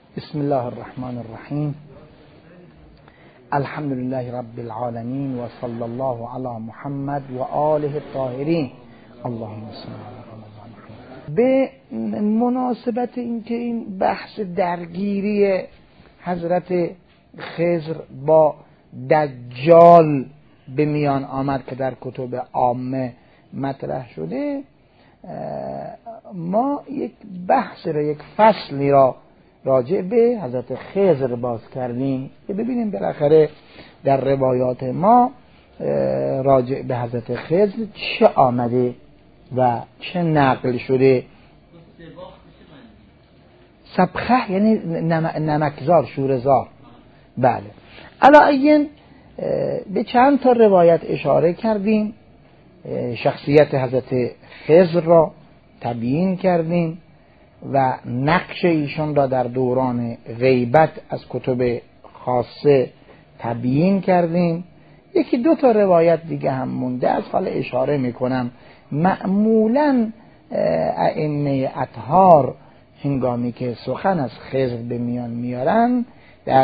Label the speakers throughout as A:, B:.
A: بسم الله الرحمن الرحیم. الحمد لله رب العالمین و صلی الله علی محمد و آله الطاهرین. اللهم صل علی محمد. به مناسبت اینکه این بحث درگیری حضرت خضر با دجال به میان آمد که در کتب عامه مطرح شده، ما یک بحث را، یک فصلی را راجع به حضرت خضر باز کردیم که ببینیم بالاخره در روایات ما راجع به حضرت خضر چه آمده و چه نقل شده. سبخه یعنی نمکزار، شورزار. بله. علاوه به چند تا روایت اشاره کردیم، شخصیت حضرت خضر را تبیین کردیم و نقش ایشان را در دوران غیبت از کتب خاصه تبیین کردیم. یکی دو تا روایت دیگه هم مونده از حال اشاره میکنم. معمولاً ائمه اطهار هنگامی که سخن از خضر به میان میارن در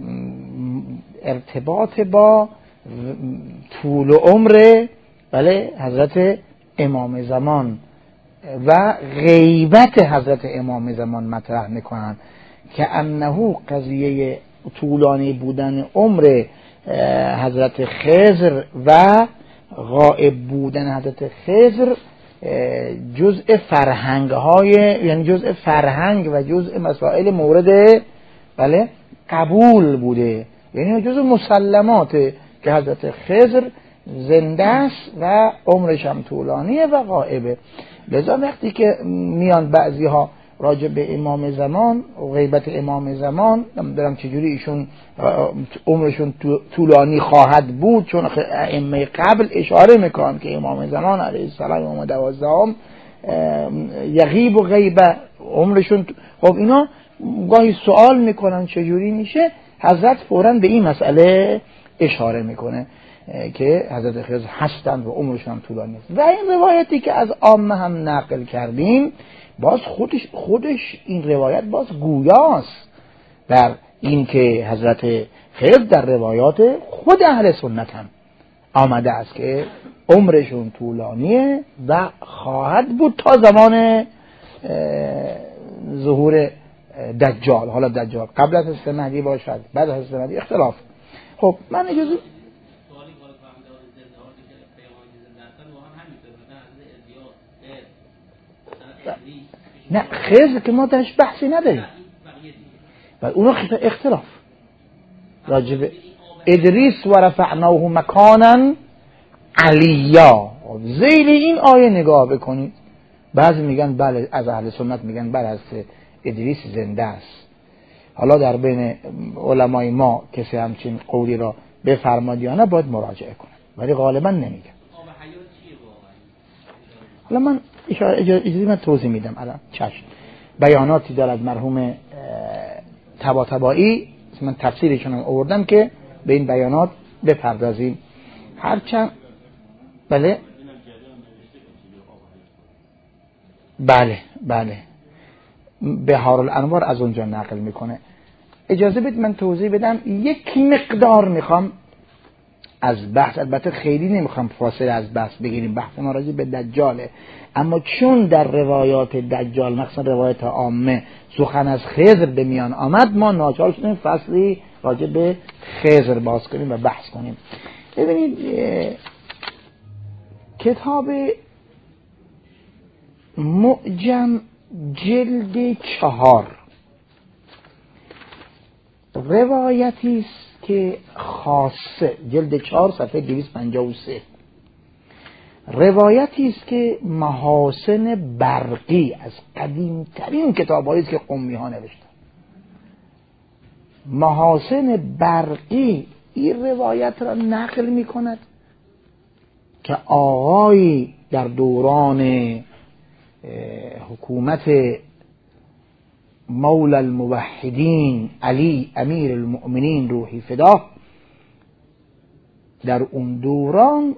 A: ارتباط با طول و عمر حضرت امام زمان و غیبت حضرت امام زمان مطرح میکنن که انه قضیه طولانی بودن عمر حضرت خضر و غائب بودن حضرت خضر جزء فرهنگ های، یعنی جزء فرهنگ و جزء مسائل مورد قبول بوده، یعنی جزء مسلمات که حضرت خضر زنده است و عمرش هم طولانیه و غائبه. لذا وقتی که میان بعضی ها راجع به امام زمان و غیبت امام زمان، نمیدونم چجوری ایشون عمرشون طولانی خواهد بود، چون ائمه قبل اشاره میکنن که امام زمان علیه السلام امام 12 یغیب و غیبه عمرشون. خب اینا گاهی سوال میکنن چجوری میشه، حضرت فوراً به این مسئله اشاره میکنه که حضرت خضر هستند و عمرشون طولانی است. و این روایتی که از عامه هم نقل کردیم، باز خودش این روایت باز گویاست در این که حضرت خضر در روایات خود اهل سنت هم آمده است که عمرشون طولانیه و خواهد بود تا زمان ظهور دجال. حالا دجال قبل از حضرت مهدی باشد، بعد از حضرت مهدی، اختلاف. خب من اجازه نه خضر که ما درش بحثی نداریم و اونا اختلاف راجب ادریس و رفعناه مکانا علیا. ذیل این آیه نگاه بکنید، بعضی میگن بله، از اهل سنت میگن بله، از ادریس زنده است. حالا در بین علمای ما کسی همچین قولی را بفرماد یا نه باید مراجعه کنه، ولی غالبا نمیگن. حالا من اجازه من توضیح میدم الان. چشم. بیاناتی دارد مرحوم طباطبایی، من تفسیرشون هم آوردم که به این بیانات بپردازیم. هرچند بله بهار الانوار از اونجا نقل میکنه. اجازه بدید من توضیح بدم. یک مقدار میخوام از بحث، البته خیلی نمیخوام فاصله از بحث بگیریم، بحث ما راجع به دجاله، اما چون در روایات دجال مخصوصا روایات عامه سخن از خضر به میان آمد، ما ناچار شدیم فصلی راجع به خضر باز کنیم و بحث کنیم. ببینید کتاب معجم جلد 4 روایتی است که خاصه، جلد 4 صفحه 253، روایتی است که محاسن برقی از قدیمترین کتاب‌هایی است که قمی ها نوشتن. محاسن برقی این روایت را نقل می کند که آقایی در دوران حکومت مولا الموحدین علی امیر المؤمنین روحی فداه، در اون دوران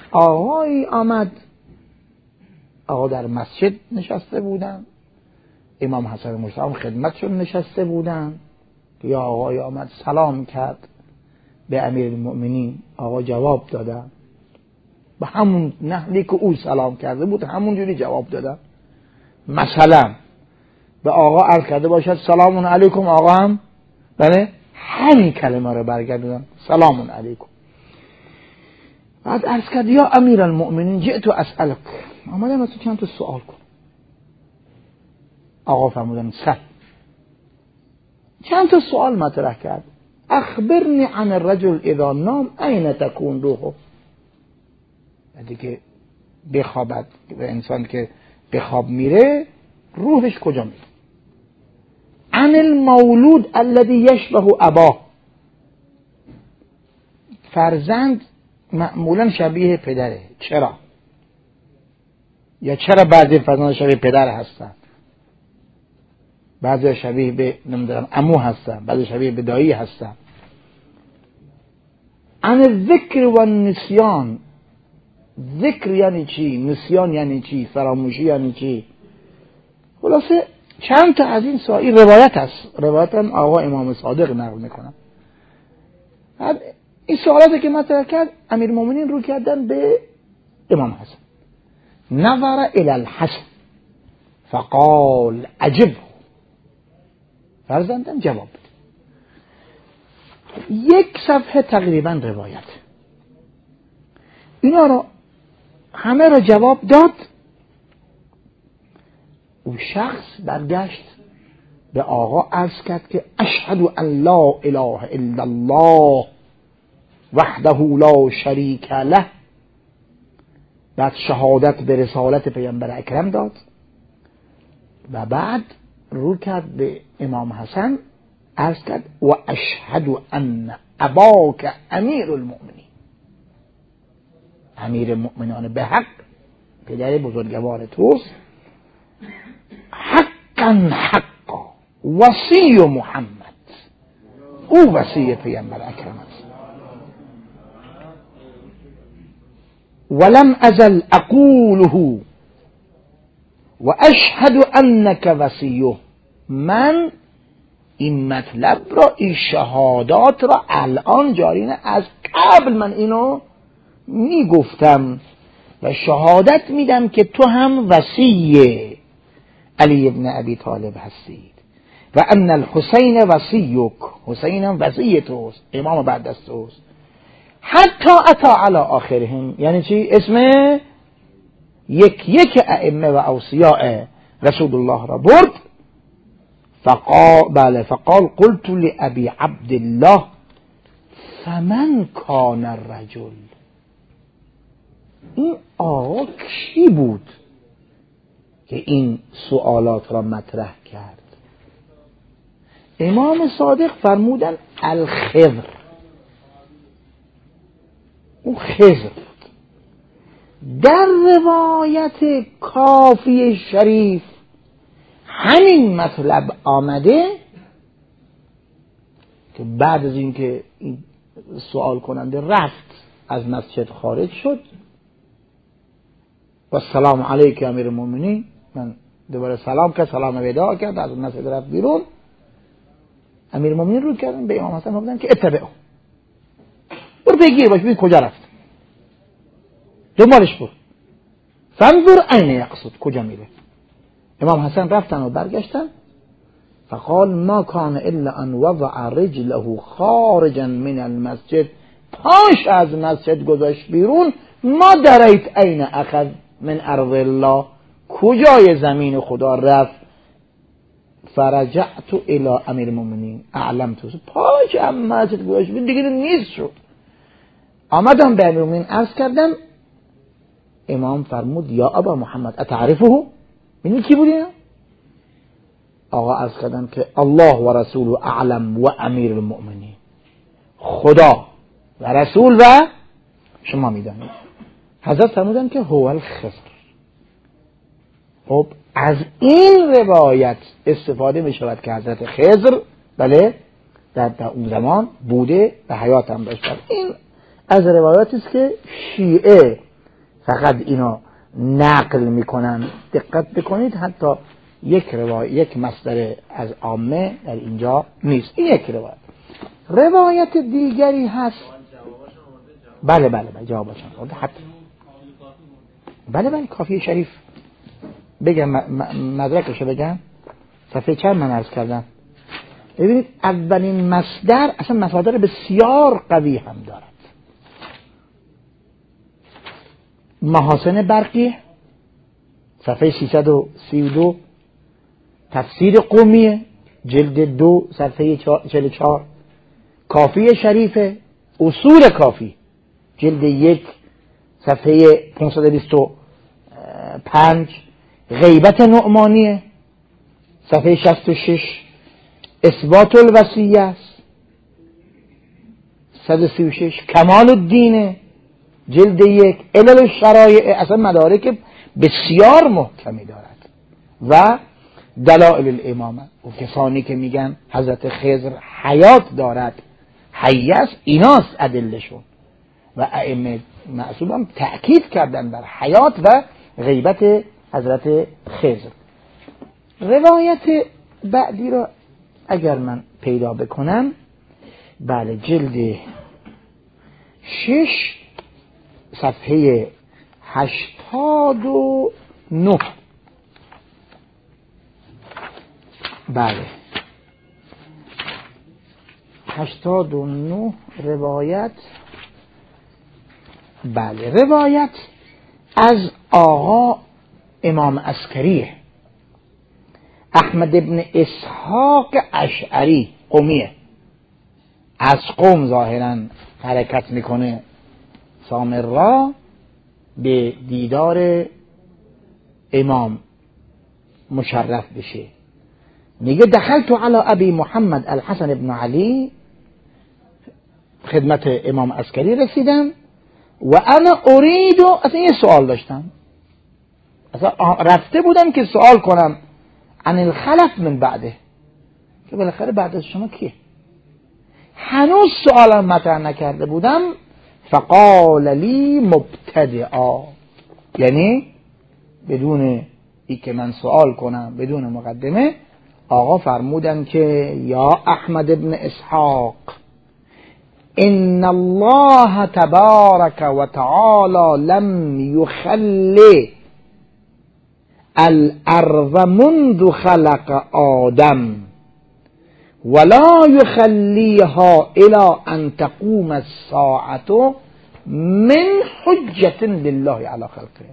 A: آقایی آمد، آقا در مسجد نشسته بودن، امام حسن مجتبی خدمتشون نشسته بودن. یا آقای آمد سلام کرد به امیرالمؤمنین، آقا جواب دادن به همون نحوی که او سلام کرده بود، همون جوری جواب دادن. مثلا به آقا عرض کرده باشد سلام علیکم، آقا هم بله همین کلمه رو برگردوندن سلام علیکم. بعد عرض کرد یا امیرالمؤمنین جئت اسألک، آمدم از تو چند تا سوال کنم. آقا فرمودن سل. چند تا سوال مطرح کرد. اخبرنی عن الرجل اذا نام این تکون روحه. دیگه بخوابد، به انسان که بخواب میره روحش کجا میره؟ عن المولود الذي یشبه اباه. فرزند معمولا شبیه پدره. چرا؟ یا چرا بعضی فرزند شبیه پدر هستن، بعضی شبیه به نمیدونم عمو هستن، بعضی شبیه به دایی هستن. عن الذکر و النسیان. ذکر یعنی چی؟ نسیان یعنی چی؟ فراموشی یعنی چی؟ خلاصه چند تا از این سوال روایت هست، روایت هم آقا امام صادق نقل میکنن. این سوالاتی که مطرح کرد امیرالمؤمنین رو کردن به امام حسن. نظر الی الحسن فقال عجب. فرزندم جواب بده. یک صفحه تقریبا روایت، اینا رو همه رو جواب داد. اون شخص برگشت به آقا عرض کرد که اشهد ان لا اله الا الله وحده لا شریک له. بعد شهادت به رسالت پیامبر اکرم داد و بعد رو کرد به امام حسن عرض کرد و اشهد ان اباک امیر المؤمنین. امیر المؤمنان به حق، پدر بزرگوار توست، حقا حقا وصی محمد، او وصی پیامبر اکرم است. ولم ازل اقوله و اشهد انک وصیه. من این مطلب را، این شهادات را الان جاری نه، از قبل من اینو میگفتم و شهادت میدم که تو هم وصی علی ابن ابی طالب هستید و ان الحسین وصیک، حسین هم وصی توست، امام بعد از توست. حتی اتا علی آخرهم، یعنی چی؟ اسم یک ائمه و اوصیاء رسول الله را برد. فقال قلت لأبي عبد الله فمن کان الرجل. این آقا کی بود که این سوالات را مطرح کرد؟ امام صادق فرمودن الخضر. اون خضر بود. در روایت کافی شریف همین مطلب آمده که بعد از اینکه این سوال کننده رفت از مسجد خارج شد و سلام علیک امیر المؤمنین، من دوباره سلام کرد، سلام وداع کرد، از مسجد رفت بیرون. امیر المؤمنین رو کردن به امام حسن گفتن که اتبعه، برو بگیر باش ببین کجا رفت، دنبالش برو، فانظر عین یقصد، کجا میره. امام حسن رفتن و برگشتن. فقال ما کان الا ان وضع رجله خارجا من المسجد، پاش از مسجد گذاشت بیرون. ما دریت عین اخذ من ارض الله، کجای زمین خدا رفت. فرجعت الى امیر المؤمنین اعلمت، پاش از مسجد گذاشت بیرون دیگه نیست شد. آمدم به امیر المؤمنین عرض کردم. امام فرمود یا ابا محمد اتعرفه؟ این کی بودی؟ آقا عرض کردن که الله و رسول اعلم و امیر المؤمنین، خدا و رسول و شما میدانید. حضرت فرمودن که هو الخضر. خب از این روایت استفاده می شود که حضرت خضر بله در اون زمان بوده و حیات هم داشتن. این از روایاتی است که شیعه فقط اینو نقل میکنن. دقت بکنید حتی یک مصدر از عامه در اینجا نیست. این یک روایت دیگری هست. بله جوابشون آورده. بله کافی شریف بگم مدرکشو بگم. صفحه چند من عرض کردم. ببینید اولین مصدر اصلا مصادر بسیار قوی هم دارد. محاسن برقی صفحه 332، تفسیر قومیه جلد 2 صفحه 44، کافی شریفه، اصول کافی جلد 1 صفحه 525، غیبت نعمانیه صفحه 66، اثبات الوصیه است 136، کمال الدین جلد 1، علل الشرایع، اصلا مدارک بسیار محکمی دارد. و دلائل الامامه، و کسانی که میگن حضرت خضر حیات دارد، حی است، ایناست ادلشون. و ائمه معصوم هم تأکید کردن بر حیات و غیبت حضرت خضر. روایت بعدی رو اگر من پیدا بکنم، بله جلد 6 صفحه 89، بله 89 روایت، بله روایت از آقا امام عسکری احمد ابن اسحاق اشعری قومیه، از قوم ظاهرا حرکت میکنه سامرا به دیدار امام مشرف بشه. میگه دخلت علی ابی محمد الحسن ابن علی، خدمت امام عسکری رسیدم و انا اريد، اصلا یه سوال داشتم، اصلا رفته بودم که سوال کنم عن الخلف من بعده، که بالاخره بعد از شما کیه، هنوز سوالم مطرح نکرده بودم. فقال لی مبتدعا، یعنی بدون ای که من سوال کنم، بدون مقدمه آقا فرمودن که یا احمد ابن اسحاق ان الله تبارک و تعالی لم یخلی الارض منذ خلق آدم ولا یخلیها الى ان تقوم الساعة من حجة لله علی خلقه.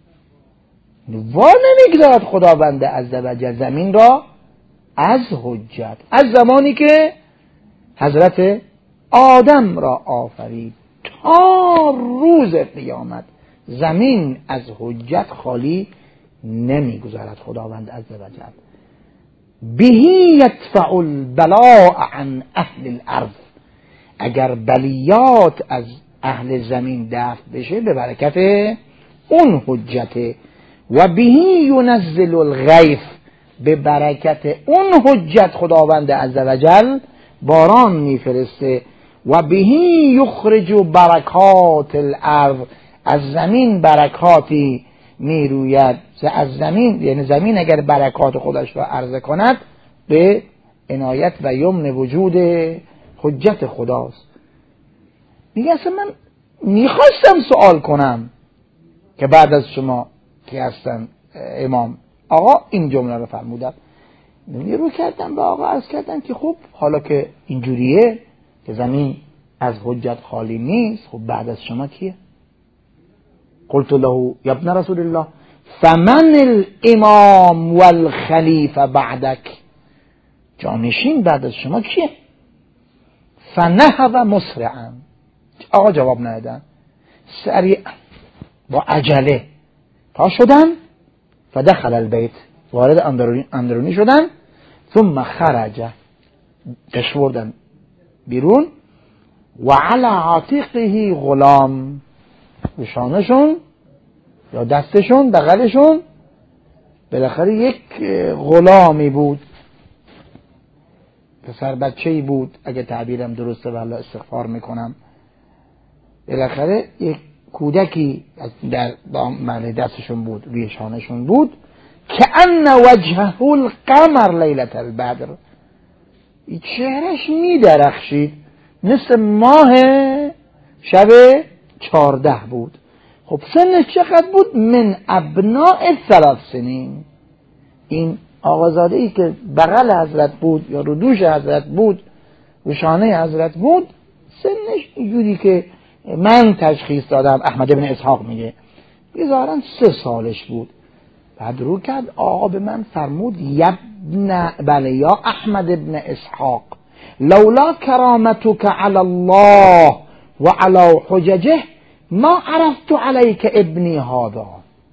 A: نمیگذارد خداوند عزوجل زمین را از حجت، از زمانی که حضرت آدم را آفرید تا روز قیامت زمین از حجت خالی نمیگذارد خداوند عزوجل. بهی یدفع البلاء عن اهل الارض، اگر بلیات از اهل زمین دفع بشه به برکت اون حجته. و بهی ینزل الغیث، به برکت اون حجت خداوند عزوجل باران میفرسته. و بهی یخرج برکات الارض، از زمین برکاتی میروید. از زمین، یعنی زمین اگر برکات خودش را عرضه کند به عنایت و یمن وجود حجت خداست. میگه اصلا من میخواستم سوال کنم که بعد از شما که هستن امام، آقا این جمله رو فرمودن. رو کردم به آقا عرض کردم که خب حالا که اینجوریه که زمین از حجت خالی نیست، خب بعد از شما کیه؟ قلت له یا ابن رسول الله فمن الامام والخلیفه بعدک، جانشین بعد از شما کیه؟ فنهض مسرعا، آقا جواب ندادن، سریع با عجله پا شدن، فدخل البیت، وارد اندرونی شدن، ثم خرج، دشوردن بیرون، و علی عاتقه غلام، بشانشون یا دستشون بغلشون بالاخره یک غلامی بود، پسر بچه‌ای بود اگه تعبیرم درسته، والله استغفار میکنم، بالاخره یک کودکی در دستشون بود، روی شانشون بود. کأن وجهه القمر لیلة البدر، چهرش می درخشید مثل ماه شب 14 بود. خب سنش چقدر بود؟ من ابناء 3 سنین. این آقازاده ای که بغل حضرت بود یا رو دوش حضرت بود، رو شانه حضرت بود، سنش اینجوری که من تشخیص دادم، احمد ابن اسحاق میگه بظاهراً 3 سالش بود. بعد رو کرد آقا به من فرمود بله یا احمد ابن اسحاق، لولا کرامتك علی الله و علی حججه ما عرفت علیک ابنی هذا.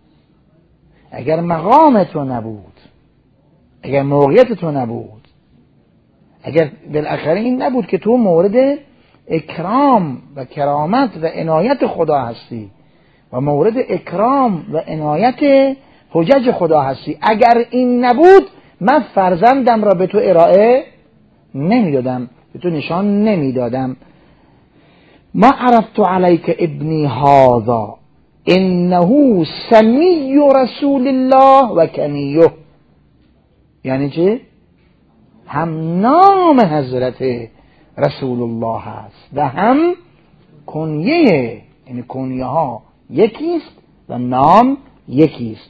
A: اگر مقام تو نبود، اگر موقعیت تو نبود، اگر بالاخره این نبود که تو مورد اکرام و کرامت و عنایت خدا هستی و مورد اکرام و عنایت حجج خدا هستی، اگر این نبود من فرزندم را به تو ارائه نمیدادم، به تو نشان نمیدادم. ما عرفت علیک ابنی هذا انه سمی رسول الله و کنیه. یعنی چه؟ هم نام حضرت رسول الله هست و هم کنیه، یعنی کنیه ها یکیست و نام یکیست.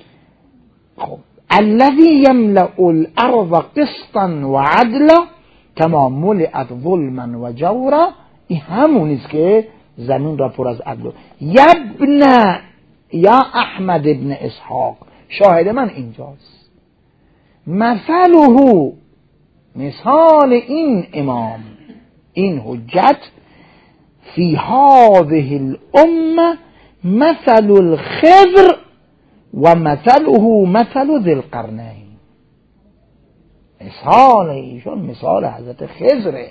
A: خب الذی یملأ الارض قسطا و عدلا کما ملئت ظلما و جورا، این همونیست که زمین را پر از عدل. یبن یا احمد ابن اسحاق، شاهد من اینجاست. مثله، مثال این امام، این حجت، فی هذه الامه مثل الخضر و مثله مثل ذی القرنین. مثال ایشون مثال حضرت خضره،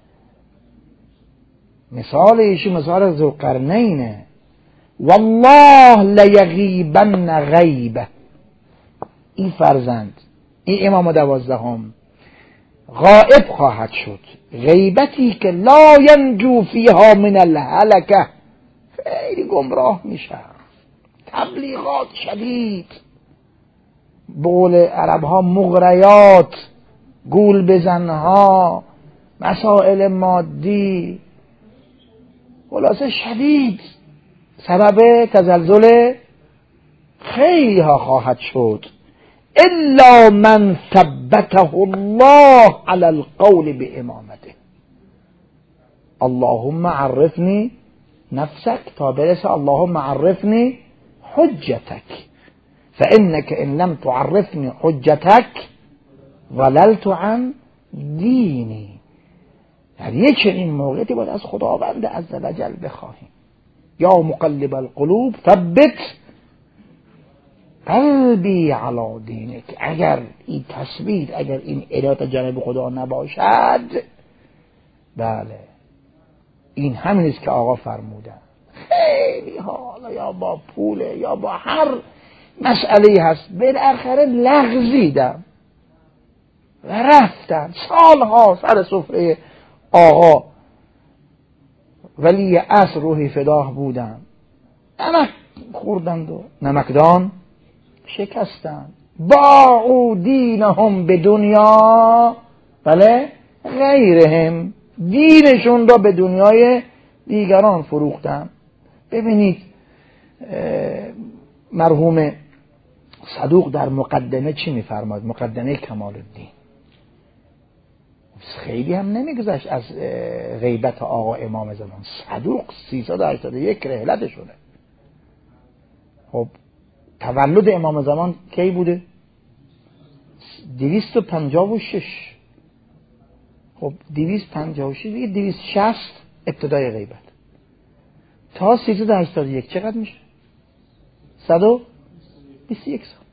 A: مثال ایشون مثال ذی القرنینه. والله لیغیبن غیبه، این فرزند، این امام 12 غائب خواهد شد، غیبتی که لا ینجو فیها من الهلکه، خیلی گمراه میشه، تبلیغات شدید، بقول عرب ها مغریات، گول بزنها، مسائل مادی، خلاصه شدید، سبب تزلزل خیلی ها خواهد شد. الا من ثبته الله على القول بامامته. اللهم عرفني نفسك تا برسه اللهم عرفني حجتك فانك ان لم تعرفني حجتك ضللت عن دینی. در یک چنین موقعی باید از خداوند عزوجل بخواهیم یا مقلب القلوب ثبت قلبی علی دینک. اگر این تثبیت، اگر این ارادت جانب خدا نباشد، بله این همین است که آقا فرمودن. خیلی حالا یا با پوله یا با هر مسئله هست بالاخره لغزیدم و رفتن سالها سر سفره آقا ولی عصر روحی فداه بودن، نمک خوردند و نمکدان شکستند. باعوا دینهم به دنیا بله غیرهم، دینشون را به دنیای دیگران فروختن. ببینید مرحوم صدوق در مقدمه چی میفرماد؟ مقدمه کمال الدین خیلی هم نمیگذشت از غیبت آقا امام زمان. صدوق 381 رحلتشونه. خب تولد امام زمان کی بوده؟ 256. خب 256 دیگه 260 ابتدای غیبت تا 381 چقدر میشه؟ 121 سال.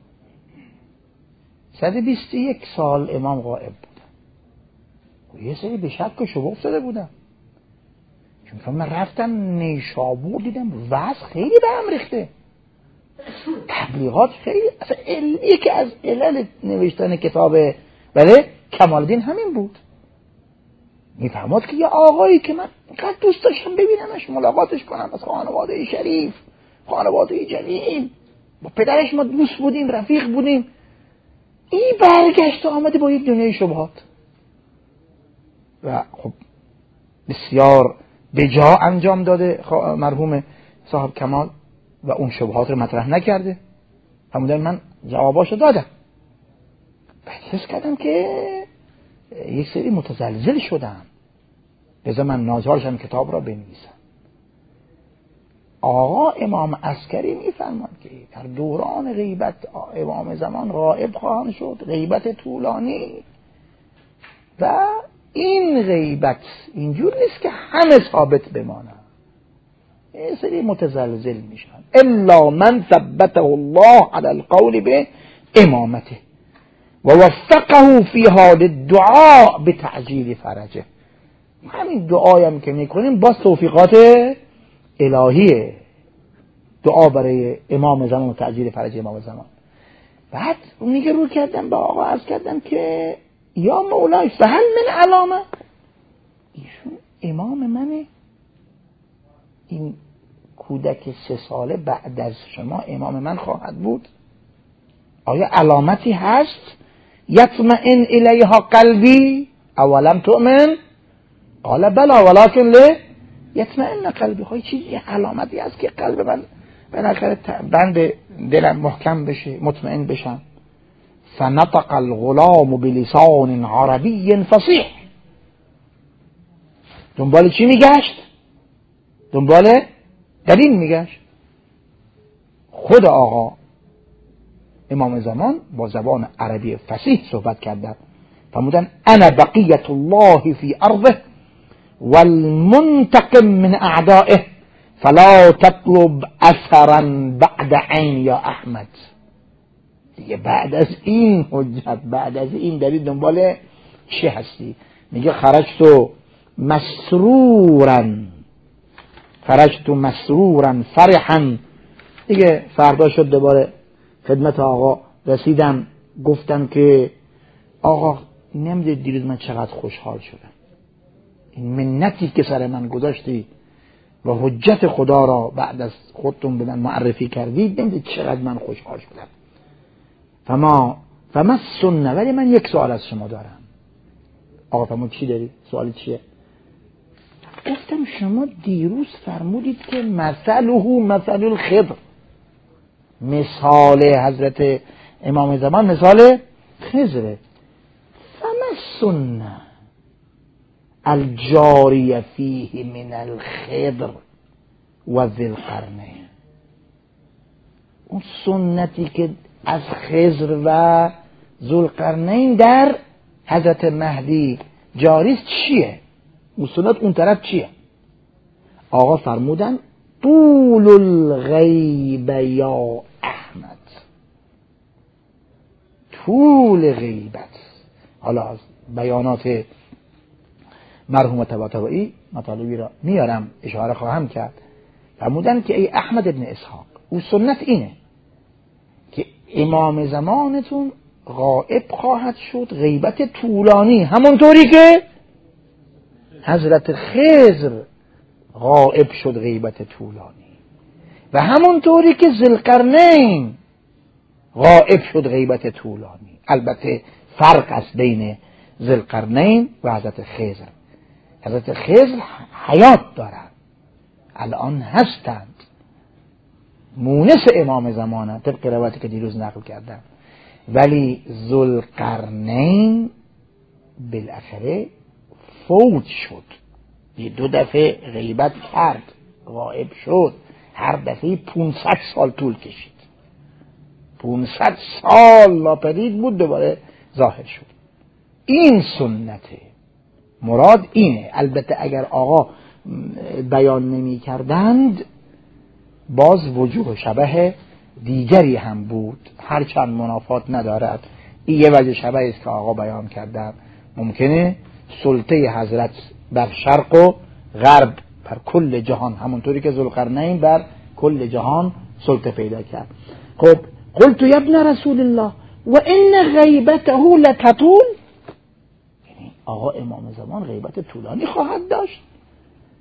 A: 121 سال امام غائب بود. یه سری به شک و شبه افتاده بودن، چون من رفتم نیشابور دیدم وضع خیلی به هم ریخته، تبلیغات خیلی، اصلا یکی از علل نوشتن کتاب بله کمال الدین همین بود. میفرماد که یه آقایی که من اینقدر دوست داشتم ببینمش، ملاقاتش کنم، از خانواده شریف، خانواده جلیل، با پدرش ما دوست بودیم، رفیق بودیم، این برگشت آمده با یک دنیای شبهات و خب بسیار بجا انجام داده مرحوم صاحب کمال و اون شبهات رو مطرح نکرده. همون من جواباشو دادم. بعد حس کردم که یک سری متزلزل شدم، لذا من ناچار شدم کتاب را بنویسم. آقا امام عسکری میفرماد که در دوران غیبت امام زمان غائب خواهند شد، غیبت طولانی، و این غیبت اینجور نیست که همه ثابت بمانند، یه سری متزلزل میشن. الا من ثبته الله علی القول به امامته و وفقه فی حال الدعاء بتعجیل فرجه. همین دعایم که میکنیم باز توفیقات الهیه، دعا برای امام زمان و تعجیل فرج امام زمان. بعد میگه رو کردم با آقا عرض کردم که یا مولای فهل من علامه، ایشون امام منه، این کودک 3 ساله بعد از شما امام من خواهد بود، آیا علامتی هست؟ یطمئن الیها قلبی اولم تؤمن قال بلا ولکن یطمئن قلبی. خواهی چیزی علامتی هست که قلب من بالاخره بند دلم محکم بشه، مطمئن بشم. فنطق الغلام بلسان عربی فصیح. دنبال چی میگشت؟ دنبال دلیل میگشت. خود آقا امام زمان با زبان عربی فصیح صحبت کردن، فرمودن انا بقیت الله فی ارضه والمنتقم من اعدائه فلا تطلب اثرا بعد عین یا احمد. دیگه بعد از این حجت، بعد از این دلیل دنبال چی هستی؟ میگه خرجت مسرورا فرحا. دیگه فردا شد دوباره خدمت آقا رسیدم، گفتم که آقا نمیدونی دیروز من چقدر خوشحال شدم، این منتی که سر من گذاشتی و حجت خدا را بعد از خودتون به من معرفی کردید، نمیدونی چقدر من خوشحال شدم. فما سنه. ولی من یک سوال از شما دارم. آقا فرمود چی داری؟ سوالی چیه؟ گفتم شما دیروز فرمودید که مثله مثل الخضر، مثال حضرت امام زمان مثال خضره. فما سنه الجاری فیه من الخضر و ذی القرنین. اون سنتی که از خضر و ذوالقرنین در حضرت مهدی جاریست چیه؟ اون سنت اون طرف چیه؟ آقا فرمودن طول الغیب یا احمد. طول غیبت. حالا از بیانات مرحوم طباطبایی مطالبی را میارم، اشاره خواهم کرد. فرمودن که ای احمد ابن اسحاق، او سنت اینه که امام زمانتون غائب خواهد شد غیبت طولانی، همونطوری که حضرت خضر غائب شد غیبت طولانی، و همونطوری که ذوالقرنین غائب شد غیبت طولانی. البته فرق است بین ذوالقرنین و حضرت خضر. حضرت خضر حیات دارند، الان هستند، مونس امام زمانه طبق روایتی که دیروز نقل کردم. ولی ذوالقرنین بالاخره فوت شد، 2 دفعه غیبت کرد، غائب شد، هر دفعه 500 سال طول کشید، 500 سال ناپدید بود، دوباره ظاهر شد. این سنته، مراد اینه. البته اگر آقا بیان نمی کردند باز وجوه شبه دیگری هم بود، هرچند منافات ندارد. این یه وجه شبه است که آقا بیان کردن. ممکنه سلطه حضرت بر شرق و غرب، بر کل جهان، همونطوری که ذوالقرنین بر کل جهان سلطه پیدا کرد. خب قلت یا ابن رسول الله و ان غیبته لتطول. یعنی آقا امام زمان غیبت طولانی خواهد داشت.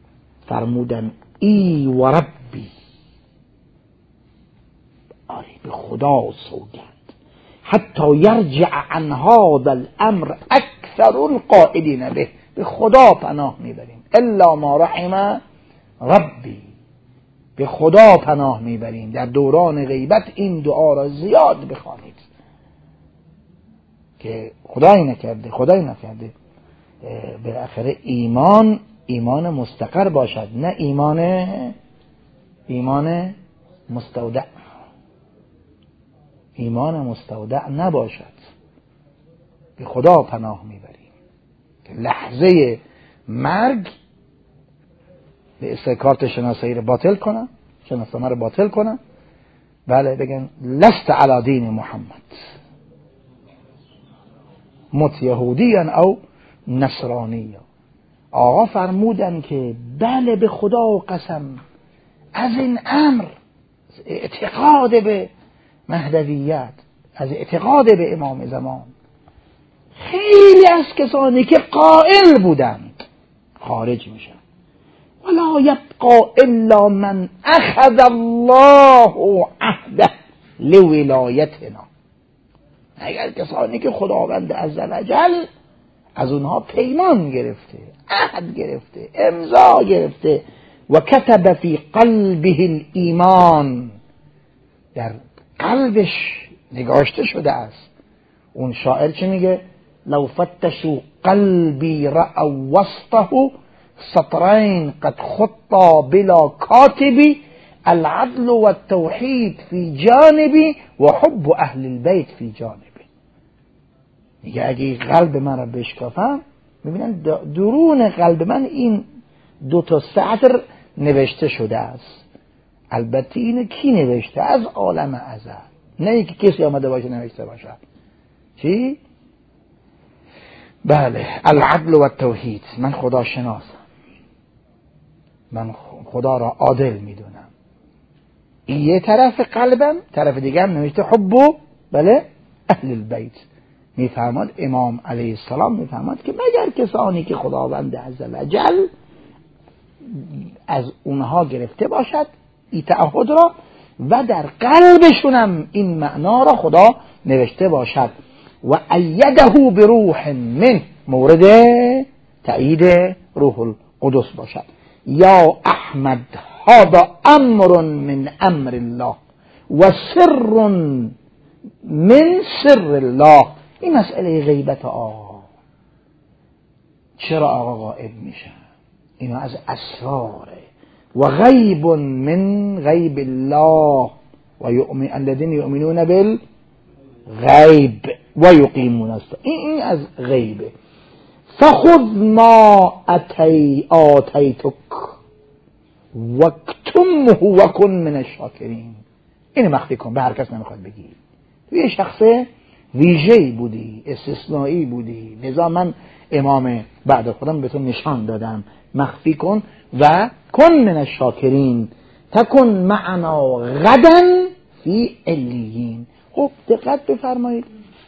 A: فرمودن ای و ربی، آره به خدا سوگند حتی یرجع عن هذا الامر اکثر القائلین به خدا پناه میبریم الا ما رحم ربی، به خدا پناه میبریم. در دوران غیبت این دعا را زیاد بخوانید که خدای نکرده بالاخره ایمان مستقر باشد، نه ایمان مستودع. ایمان مستودع نباشد. به خدا پناه میبریم که لحظه مرگ به استکارت شناسایی رو باطل کنن، شناسنامه رو باطل کنن، بله بگن لست علی دین محمد، مت یهودیان او نصرانی. آقا فرمودن که بله به خدا و قسم از این امر، اعتقاد به مهدویت، از اعتقاد به امام زمان، خیلی از کسانی که قائل بودند خارج میشن. ولا یبقى الا من اخذ الله عهده لولایتنا. اگر کسانی که خداوند عزوجل از اونها پیمان گرفته، عهد گرفته، امضا گرفته و کتب فی قلبه الایمان، در قلبش نگاشته شده است. اون شاعر چه میگه؟ لو فتشوا قلبی رأوا وسطه سطرین قد خطا بلا کاتبی العدل و التوحید فی جانبی و حب اهل البیت فی جانبی. میگه اگه قلب من را بشکافم میبینن درون قلب من این 2 سطر نوشته شده است. البته اینو کی نوشته؟ از عالم ازل، نه اینکه کسی آمده باشه نوشته باشه. چی؟ بله، العدل و التوحید. من خدا شناسم، من خدا را عادل میدونم. این یه طرف قلبم، طرف دیگه هم نوشته حب و بله اهل البیت. میفرماد امام علیه السلام میفرماد که مگر کسانی که خداوند عزوجل از اونها گرفته باشد این تعهد را و در قلبشونم این معنا را خدا نوشته باشد و ایده بروح من، مورد تأیید روح القدس باشد. یا احمد هذا امر من امر الله و سر من سر الله. این مسئله غیبت آقا، چرا آقا غائب میشه؟ اینا از اسراره. و غیب من غیب الله و الذین یؤمنون بالغیب و یقیمون الصلاة. این از غیبه. فخذ ما آتیتک واکتمه وکن من الشاکرین. اینو مخفی کن، به هر کس نمیخواد بگی. تو یه شخص ویژه‌ای بودی، استثنایی بودی، لذا من امام بعد خودم به تو نشان دادم. مخفی کن و کن من الشاکرین تکن معنا غدا فی علیین. خب دقت بفرمایید،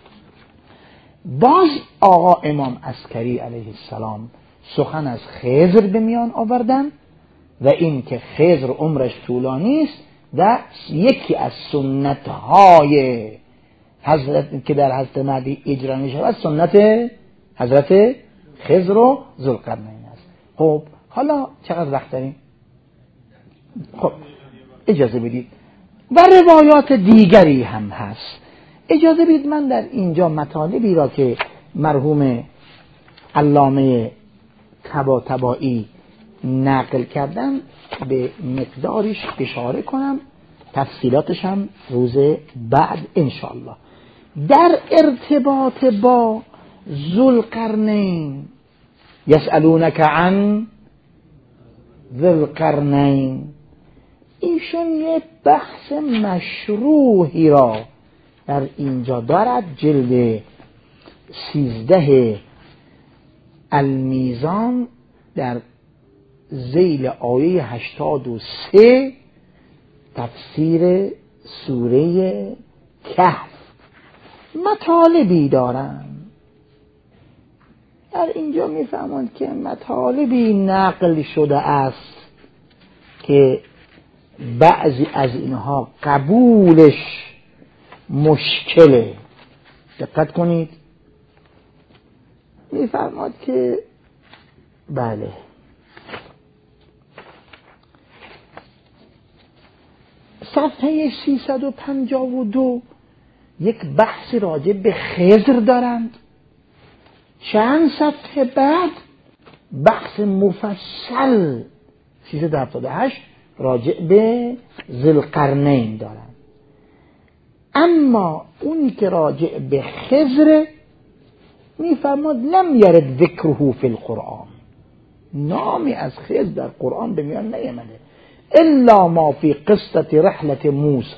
A: باز آقا امام عسکری علیه السلام سخن از خضر به میان آوردن و این که خضر عمرش طولانی است و یکی از سنت‌های حضرت که در حضرت مهدی اجرا می شود سنت حضرت خضر و ذوالقرنین است. خب حالا چقدر وقت داریم؟ خب اجازه بدید و روایات دیگری هم هست. اجازه بدید من در اینجا مطالبی را که مرحوم علامه طباطبایی نقل کردن به مقدارش اشاره کنم، تفصیلاتش هم روز بعد انشاءالله. در ارتباط با ذوالقرنین، یسألونک عن ذوالقرنین، ایشون یه بحث مشروحی را در اینجا دارد. جلد 13 المیزان در ذیل آیه 83 تفسیر سوره کهف مطالبی دارن. در اینجا میفهمند که مطالبی نقل شده است که بعضی از اینها قبولش مشکله. دقت کنید، میفرماد که بله صفحه 352 یک بحث راجع به خضر دارند. چند صفحه بعد بحث مفصل 378 راجع به ذوالقرنین دارند. اما اونی که راجع به خضر میفرماد لم یرد ذکره فی القرآن، نامی از خضر در قرآن به میان نیامده الا ما فی قصة رحلت موسی،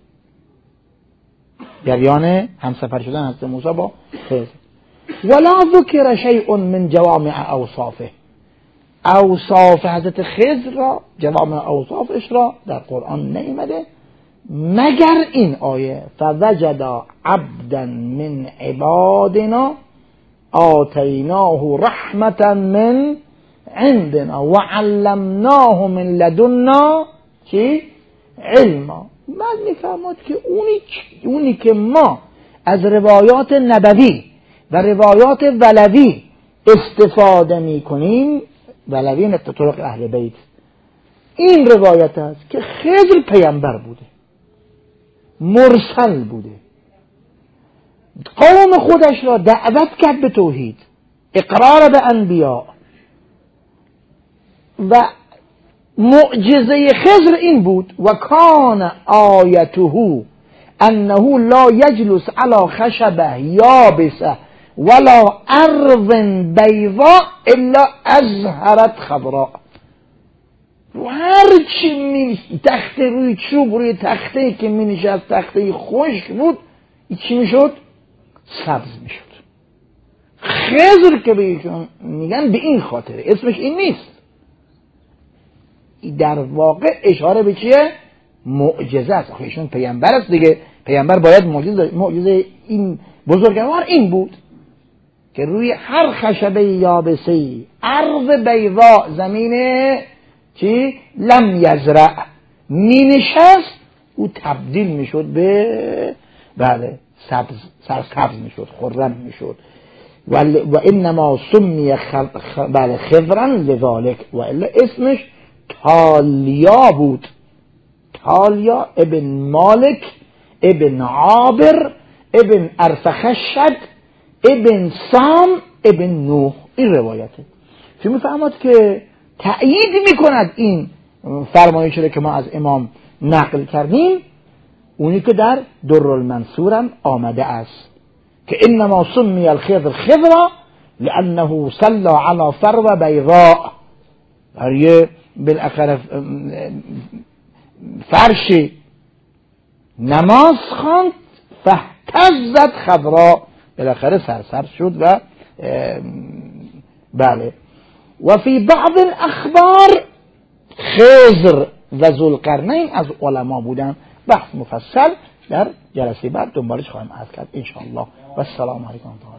A: جریان همسفر شدن حضرت موسی با خضر. ولا ذکر شیء من جوامع اوصافه، اوصاف حضرت خضر را، جوامع اوصافش را در قرآن نیامده مگر این آیه فوجد عبدا من عبادنا آتیناه رحمتا من عندنا وعلمناه من لدنا چی؟ علما. بعد میفرماد که اونی که ما از روایات نبوی و روایات ولوی استفاده میکنیم، ولوی نقل طرق اهل بیت، این روایت است که خضر پیامبر بوده، مرسل بوده، قوم خودش را دعوت کرد به توحید، اقرار به انبیا، و معجزه خضر این بود و کان آیته انه لا یجلس علی خشبه یابسه ولا ارض بیضاء الا ازهرت خضراء. هر چی تخته روی چوب، روی تخته که می نشست تخته خشک بود، چی می شد؟ سبز می شد. خضر که بهشون میگن به این خاطره، اسمش این نیست، در واقع اشاره به چیه؟ معجزه است. ایشون پیامبر است دیگه، پیامبر باید معجزه این بزرگوار این بود که روی هر خشبه یابسه ارض بیضاء، زمین چی؟ لم یزرع می نشست، او تبدیل می شد به بله سبز، سرسبز می شد، خرم می شد. و انما سمی بله خضرا لذالک، و الا اسمش تالیا بود. تالیا ابن مالک ابن عابر ابن ارفخشد ابن سام ابن نوح، این روایته. چون میفهمد که تأیید میکند این فرمایش رو که ما از امام نقل کردیم، اونی که در در المنصور هم آمده است که انما سمی الخضر خضرا لانه صلى على فرو بیضاء، هر بالاخره فرش نماز خواند فاهتزت خضراء، بالاخره سرسبز شد. و بله و فی بعض الاخبار خضر و ذوالقرنین از علما بودن. بحث مفصل در جلسه بعد دنبالش خواهیم عرض کرد ان شاء الله. و السلام علیکم.